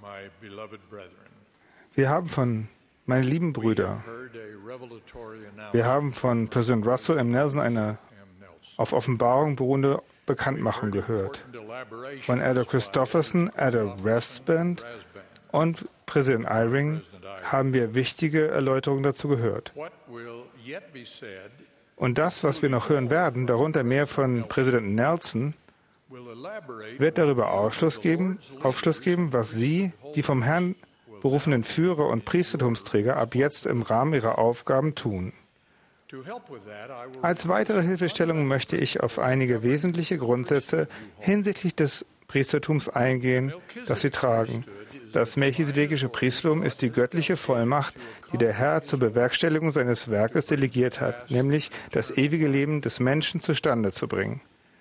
Wir haben von, meine lieben Brüder, wir haben von Präsident Russell M. Nelson eine auf Offenbarung beruhende Bekanntmachung gehört. Von Elder Christofferson, Elder Rasband und Präsident Eyring haben wir wichtige Erläuterungen dazu gehört. Und das, was wir noch hören werden, darunter mehr von Präsident Nelson, wird darüber Aufschluss geben, was Sie, die vom Herrn berufenen Führer und Priestertumsträger, ab jetzt im Rahmen Ihrer Aufgaben tun. Als weitere Hilfestellung möchte ich auf einige wesentliche Grundsätze hinsichtlich des Priestertums eingehen, das Sie tragen. Das melchisedekische Priestertum ist die göttliche Vollmacht, die der Herr zur Bewerkstelligung seines Werkes delegiert hat, nämlich das ewige Leben des Menschen zustande zu bringen.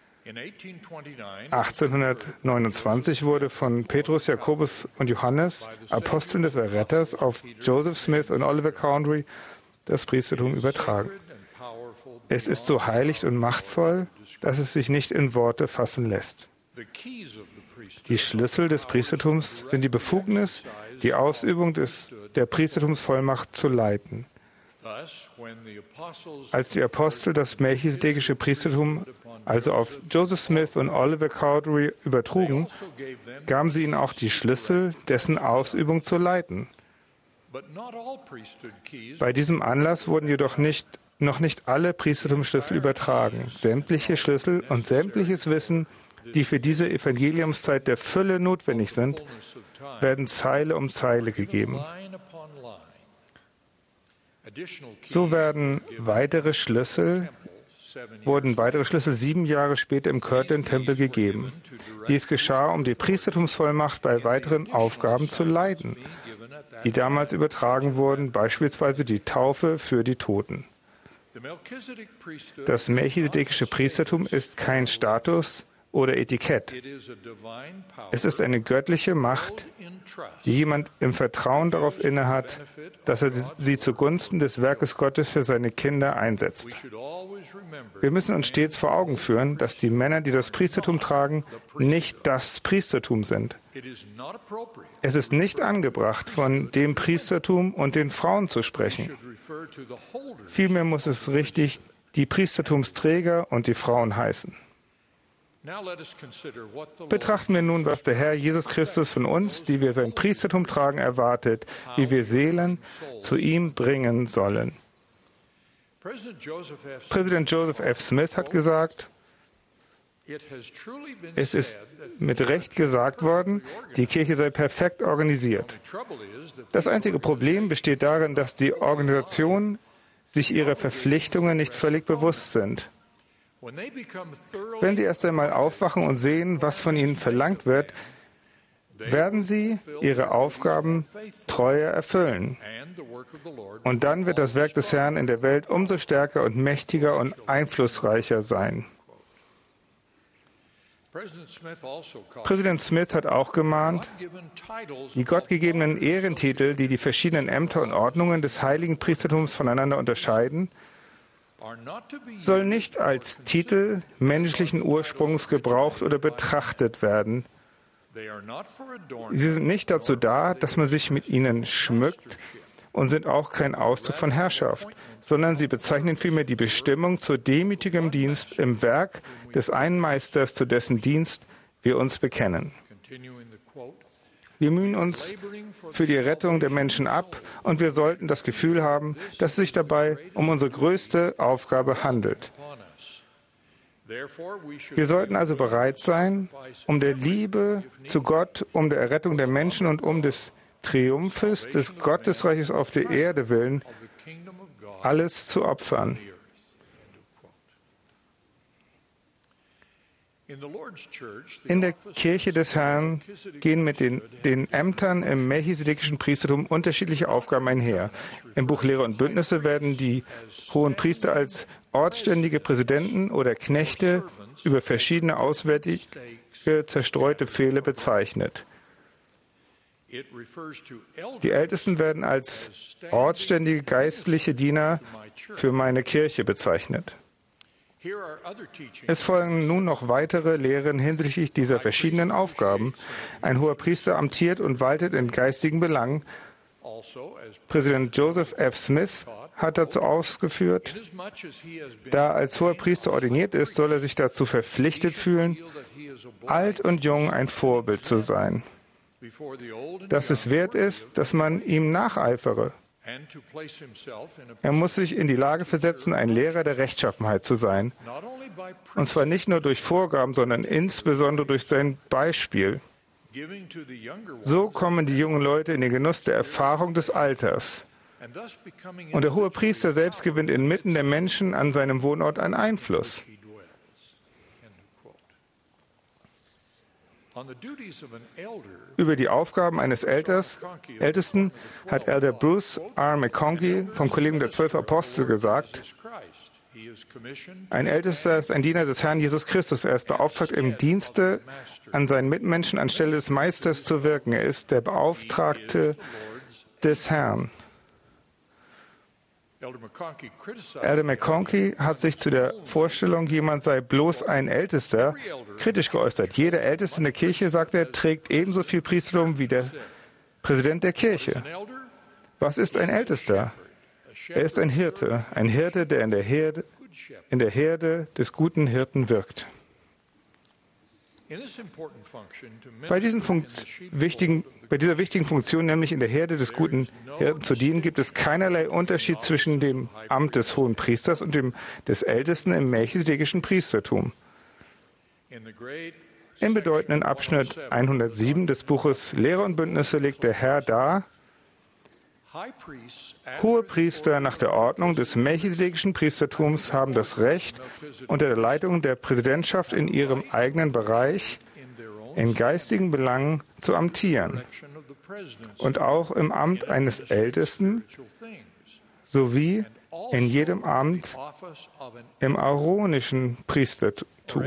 1829 wurde von Petrus, Jakobus und Johannes, Aposteln des Erretters, auf Joseph Smith und Oliver Cowdery das Priestertum übertragen. Es ist so heilig und machtvoll, dass es sich nicht in Worte fassen lässt. Die Schlüssel des Priestertums sind die Befugnis, die Ausübung der Priestertumsvollmacht zu leiten. Als die Apostel das melchisedekische Priestertum also auf Joseph Smith und Oliver Cowdery übertrugen, gaben sie ihnen auch die Schlüssel, dessen Ausübung zu leiten. Bei diesem Anlass wurden jedoch noch nicht alle Priestertumsschlüssel übertragen. Sämtliche Schlüssel und sämtliches Wissen, die für diese Evangeliumszeit der Fülle notwendig sind, werden Zeile um Zeile gegeben. So wurden weitere Schlüssel 7 Jahre später im Kirtland-Tempel gegeben. Dies geschah, um die Priestertumsvollmacht bei weiteren Aufgaben zu leiten, die damals übertragen wurden, beispielsweise die Taufe für die Toten. Das melchisedekische Priestertum ist kein Status oder Etikett. Es ist eine göttliche Macht, die jemand im Vertrauen darauf innehat, dass er sie zugunsten des Werkes Gottes für seine Kinder einsetzt. Wir müssen uns stets vor Augen führen, dass die Männer, die das Priestertum tragen, nicht das Priestertum sind. Es ist nicht angebracht, von dem Priestertum und den Frauen zu sprechen. Vielmehr muss es richtig die Priestertumsträger und die Frauen heißen. Betrachten wir nun, was der Herr Jesus Christus von uns, die wir sein Priestertum tragen, erwartet, wie wir Seelen zu ihm bringen sollen. Präsident Joseph F. Smith hat gesagt, es ist mit Recht gesagt worden, die Kirche sei perfekt organisiert. Das einzige Problem besteht darin, dass die Organisationen sich ihrer Verpflichtungen nicht völlig bewusst sind. Wenn sie erst einmal aufwachen und sehen, was von ihnen verlangt wird, werden sie ihre Aufgaben treuer erfüllen. Und dann wird das Werk des Herrn in der Welt umso stärker und mächtiger und einflussreicher sein. Präsident Smith hat auch gemahnt, die gottgegebenen Ehrentitel, die die verschiedenen Ämter und Ordnungen des heiligen Priestertums voneinander unterscheiden, sollen nicht als Titel menschlichen Ursprungs gebraucht oder betrachtet werden. Sie sind nicht dazu da, dass man sich mit ihnen schmückt und sind auch kein Ausdruck von Herrschaft, sondern sie bezeichnen vielmehr die Bestimmung zu demütigem Dienst im Werk des einen Meisters, zu dessen Dienst wir uns bekennen. Wir mühen uns für die Rettung der Menschen ab und wir sollten das Gefühl haben, dass es sich dabei um unsere größte Aufgabe handelt. Wir sollten also bereit sein, um der Liebe zu Gott, um der Errettung der Menschen und um des Triumphes des Gottesreiches auf der Erde willen, alles zu opfern. In der Kirche des Herrn gehen mit den Ämtern im melchisedekischen Priestertum unterschiedliche Aufgaben einher. Im Buch Lehre und Bündnisse werden die hohen Priester als ortsständige Präsidenten oder Knechte über verschiedene auswärtige zerstreute Pfähle bezeichnet. Die Ältesten werden als ortsständige geistliche Diener für meine Kirche bezeichnet. Es folgen nun noch weitere Lehren hinsichtlich dieser verschiedenen Aufgaben. Ein Hohepriester amtiert und waltet in geistigen Belangen. Präsident Joseph F. Smith hat dazu ausgeführt, da er als Hohepriester ordiniert ist, soll er sich dazu verpflichtet fühlen, alt und jung ein Vorbild zu sein, dass es wert ist, dass man ihm nacheifere. Er muss sich in die Lage versetzen, ein Lehrer der Rechtschaffenheit zu sein. Und zwar nicht nur durch Vorgaben, sondern insbesondere durch sein Beispiel. So kommen die jungen Leute in den Genuss der Erfahrung des Alters. Und der Hohepriester selbst gewinnt inmitten der Menschen an seinem Wohnort einen Einfluss. Über die Aufgaben eines Ältesten hat Elder Bruce R. McConkie vom Kollegium der 12 Apostel gesagt: Ein Ältester ist ein Diener des Herrn Jesus Christus. Er ist beauftragt, im Dienste an seinen Mitmenschen anstelle des Meisters zu wirken. Er ist der Beauftragte des Herrn. Elder McConkie hat sich zu der Vorstellung, jemand sei bloß ein Ältester, kritisch geäußert. Jeder Älteste in der Kirche, sagt er, trägt ebenso viel Priestertum wie der Präsident der Kirche. Was ist ein Ältester? Er ist ein Hirte, der in der Herde des guten Hirten wirkt. Bei dieser wichtigen Funktion, nämlich in der Herde des guten Hirten zu dienen, gibt es keinerlei Unterschied zwischen dem Amt des Hohen Priesters und dem des Ältesten im melchisedekischen Priestertum. Im bedeutenden Abschnitt 107 des Buches Lehre und Bündnisse legt der Herr dar: Hohepriester nach der Ordnung des melchisedekischen Priestertums haben das Recht, unter der Leitung der Präsidentschaft in ihrem eigenen Bereich in geistigen Belangen zu amtieren und auch im Amt eines Ältesten sowie in jedem Amt im aaronischen Priestertum.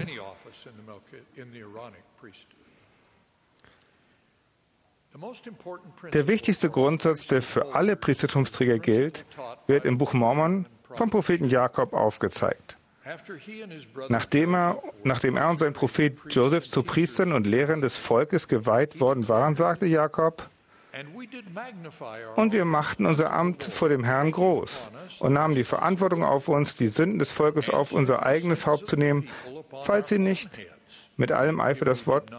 Der wichtigste Grundsatz, der für alle Priestertumsträger gilt, wird im Buch Mormon vom Propheten Jakob aufgezeigt. Nachdem er und sein Prophet Joseph zu Priestern und Lehrern des Volkes geweiht worden waren, sagte Jakob: Und wir machten unser Amt vor dem Herrn groß und nahmen die Verantwortung auf uns, die Sünden des Volkes auf unser eigenes Haupt zu nehmen, falls wir nicht mit allem Eifer das Wort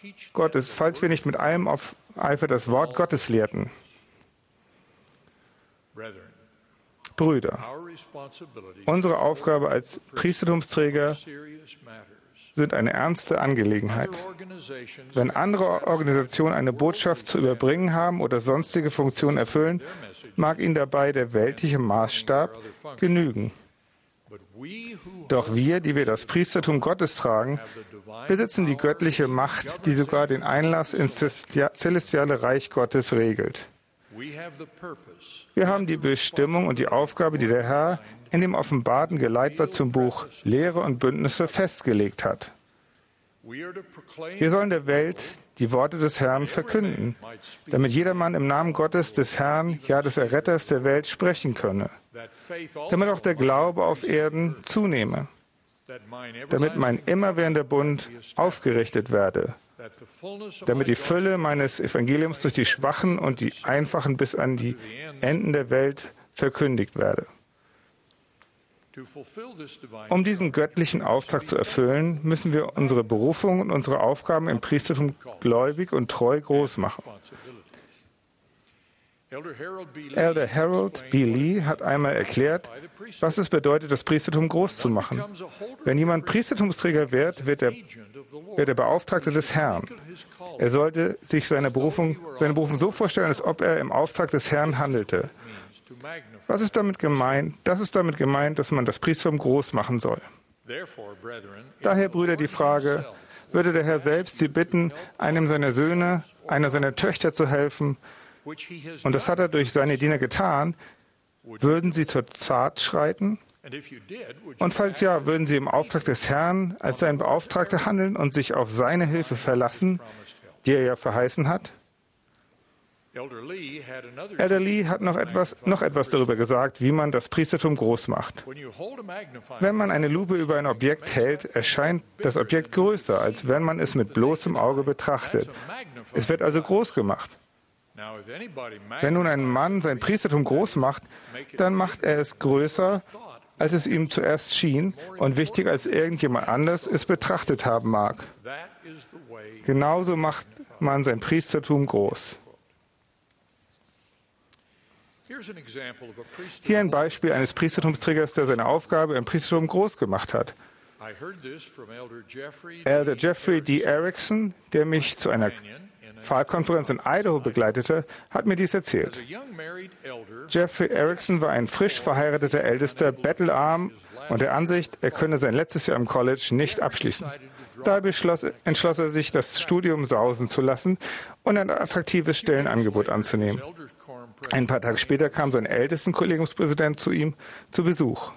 Gottes lehrten. Brüder, unsere Aufgabe als Priestertumsträger sind eine ernste Angelegenheit. Wenn andere Organisationen eine Botschaft zu überbringen haben oder sonstige Funktionen erfüllen, mag ihnen dabei der weltliche Maßstab genügen. Doch wir, die wir das Priestertum Gottes tragen, besitzen die göttliche Macht, die sogar den Einlass ins celestiale Reich Gottes regelt. Wir haben die Bestimmung und die Aufgabe, die der Herr in dem offenbarten Geleitwort zum Buch Lehre und Bündnisse festgelegt hat. Wir sollen der Welt die Worte des Herrn verkünden, damit jedermann im Namen Gottes, des Herrn, ja des Erretters der Welt sprechen könne, damit auch der Glaube auf Erden zunehme, damit mein immerwährender Bund aufgerichtet werde, damit die Fülle meines Evangeliums durch die Schwachen und die Einfachen bis an die Enden der Welt verkündigt werde. Um diesen göttlichen Auftrag zu erfüllen, müssen wir unsere Berufung und unsere Aufgaben im Priestertum gläubig und treu groß machen. Elder Harold B. Lee hat einmal erklärt, was es bedeutet, das Priestertum groß zu machen. Wenn jemand Priestertumsträger wird er Beauftragter des Herrn. Er sollte sich seine Berufung so vorstellen, als ob er im Auftrag des Herrn handelte. Was ist damit gemeint? Das ist damit gemeint, dass man das Priestertum groß machen soll. Daher, Brüder, die Frage: Würde der Herr selbst Sie bitten, einem seiner Söhne, einer seiner Töchter zu helfen? Und das hat er durch seine Diener getan. Würden Sie zur Tat schreiten? Und falls ja, würden Sie im Auftrag des Herrn als sein Beauftragter handeln und sich auf seine Hilfe verlassen, die er ja verheißen hat? Elder Lee hat noch etwas darüber gesagt, wie man das Priestertum groß macht. Wenn man eine Lupe über ein Objekt hält, erscheint das Objekt größer, als wenn man es mit bloßem Auge betrachtet. Es wird also groß gemacht. Wenn nun ein Mann sein Priestertum groß macht, dann macht er es größer, als es ihm zuerst schien und wichtiger als irgendjemand anders es betrachtet haben mag. Genauso macht man sein Priestertum groß. Hier ein Beispiel eines Priestertumsträgers, der seine Aufgabe im Priestertum groß gemacht hat. Elder Jeffrey D. Erickson, der mich zu einer Pfahlkonferenz in Idaho begleitete, hat mir dies erzählt. Jeffrey Erickson war ein frisch verheirateter Ältester, bettelarm und der Ansicht, er könne sein letztes Jahr im College nicht abschließen. Daher entschloss er sich, das Studium sausen zu lassen und ein attraktives Stellenangebot anzunehmen. Ein paar Tage später kam sein ältesten Kollegiumspräsident zu ihm zu Besuch.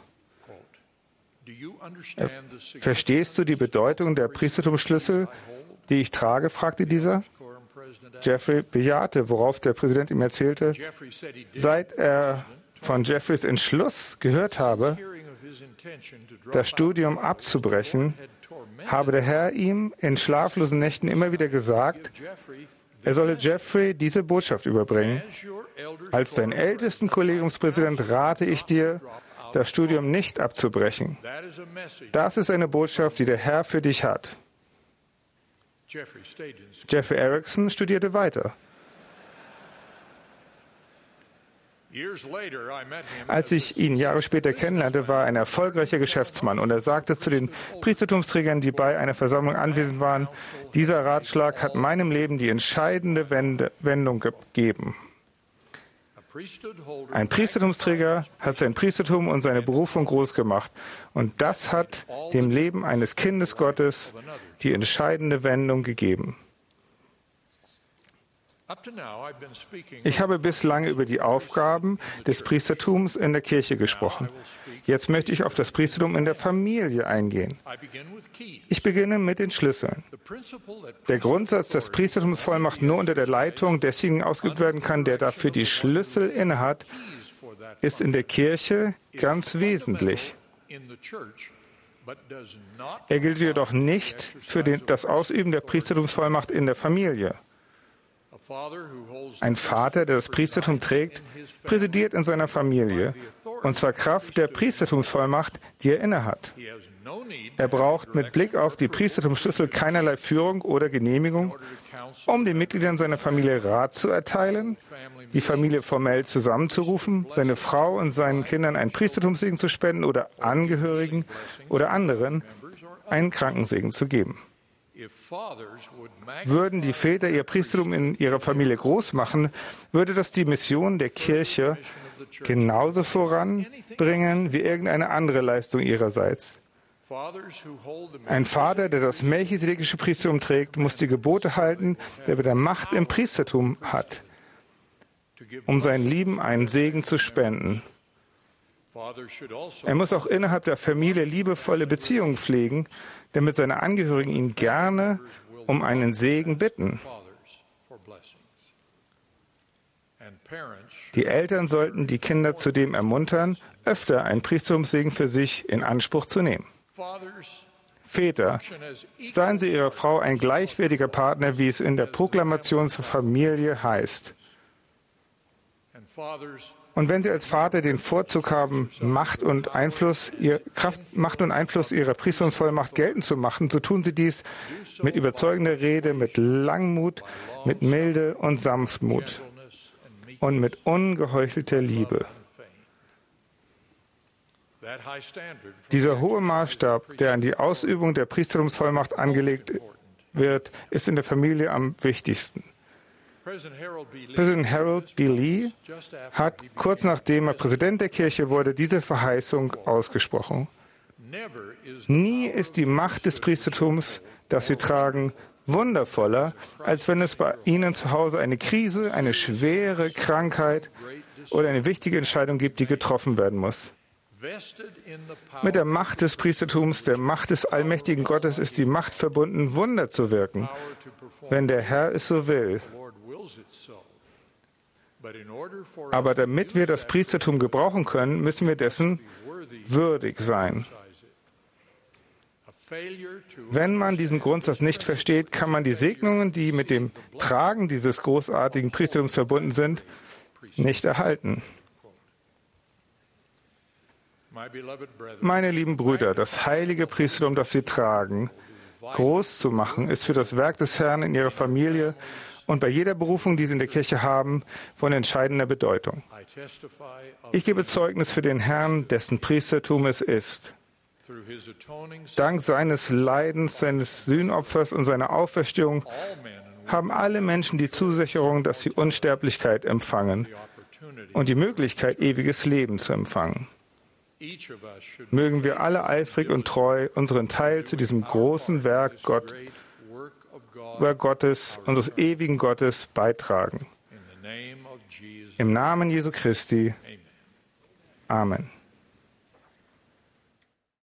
Verstehst du die Bedeutung der Priestertumsschlüssel, die ich trage? Fragte dieser. Jeffrey bejahte, worauf der Präsident ihm erzählte, seit er von Jeffreys Entschluss gehört habe, das Studium abzubrechen, habe der Herr ihm in schlaflosen Nächten immer wieder gesagt, er solle Jeffrey diese Botschaft überbringen. Als dein ältesten Kollegiumspräsident rate ich dir, das Studium nicht abzubrechen. Das ist eine Botschaft, die der Herr für dich hat. Jeffrey Erickson studierte weiter. Als ich ihn Jahre später kennenlernte, war er ein erfolgreicher Geschäftsmann und er sagte zu den Priestertumsträgern, die bei einer Versammlung anwesend waren, dieser Ratschlag hat meinem Leben die entscheidende Wendung gegeben. Ein Priestertumsträger hat sein Priestertum und seine Berufung groß gemacht und das hat dem Leben eines Kindes Gottes die entscheidende Wendung gegeben. Ich habe bislang über die Aufgaben des Priestertums in der Kirche gesprochen. Jetzt möchte ich auf das Priestertum in der Familie eingehen. Ich beginne mit den Schlüsseln. Der Grundsatz, dass Priestertumsvollmacht nur unter der Leitung desjenigen ausgeübt werden kann, der dafür die Schlüssel innehat, ist in der Kirche ganz wesentlich. Er gilt jedoch nicht für das Ausüben der Priestertumsvollmacht in der Familie. Ein Vater, der das Priestertum trägt, präsidiert in seiner Familie, und zwar Kraft der Priestertumsvollmacht, die er innehat. Er braucht mit Blick auf die Priestertumsschlüssel keinerlei Führung oder Genehmigung, um den Mitgliedern seiner Familie Rat zu erteilen, die Familie formell zusammenzurufen, seine Frau und seinen Kindern einen Priestertumssegen zu spenden oder Angehörigen oder anderen einen Krankensegen zu geben. Würden die Väter ihr Priestertum in ihrer Familie groß machen, würde das die Mission der Kirche genauso voranbringen wie irgendeine andere Leistung ihrerseits. Ein Vater, der das melchisedekische Priestertum trägt, muss die Gebote halten, der mit der Macht im Priestertum hat, um seinen Lieben einen Segen zu spenden. Er muss auch innerhalb der Familie liebevolle Beziehungen pflegen, damit seine Angehörigen ihn gerne um einen Segen bitten. Die Eltern sollten die Kinder zudem ermuntern, öfter einen Priestertumssegen für sich in Anspruch zu nehmen. Väter, seien Sie Ihrer Frau ein gleichwertiger Partner, wie es in der Proklamation zur Familie heißt. Und wenn Sie als Vater den Vorzug haben, Macht und Einfluss Ihrer Priestertumsvollmacht geltend zu machen, so tun Sie dies mit überzeugender Rede, mit Langmut, mit Milde und Sanftmut und mit ungeheuchelter Liebe. Dieser hohe Maßstab, der an die Ausübung der Priestertumsvollmacht angelegt wird, ist in der Familie am wichtigsten. Präsident Harold B. Lee hat kurz nachdem er Präsident der Kirche wurde, diese Verheißung ausgesprochen. Nie ist die Macht des Priestertums, das sie tragen, wundervoller, als wenn es bei Ihnen zu Hause eine Krise, eine schwere Krankheit oder eine wichtige Entscheidung gibt, die getroffen werden muss. Mit der Macht des Priestertums, der Macht des allmächtigen Gottes, ist die Macht verbunden, Wunder zu wirken, wenn der Herr es so will. Aber damit wir das Priestertum gebrauchen können, müssen wir dessen würdig sein. Wenn man diesen Grundsatz nicht versteht, kann man die Segnungen, die mit dem Tragen dieses großartigen Priestertums verbunden sind, nicht erhalten. Meine lieben Brüder, das heilige Priestertum, das Sie tragen, groß zu machen, ist für das Werk des Herrn in Ihrer Familie und bei jeder Berufung, die Sie in der Kirche haben, von entscheidender Bedeutung. Ich gebe Zeugnis für den Herrn, dessen Priestertum es ist. Dank seines Leidens, seines Sühnopfers und seiner Auferstehung haben alle Menschen die Zusicherung, dass sie Unsterblichkeit empfangen und die Möglichkeit, ewiges Leben zu empfangen. Mögen wir alle eifrig und treu unseren Teil zu diesem großen Werk Gottes, unseres ewigen Gottes, beitragen. Im Namen Jesu Christi. Amen.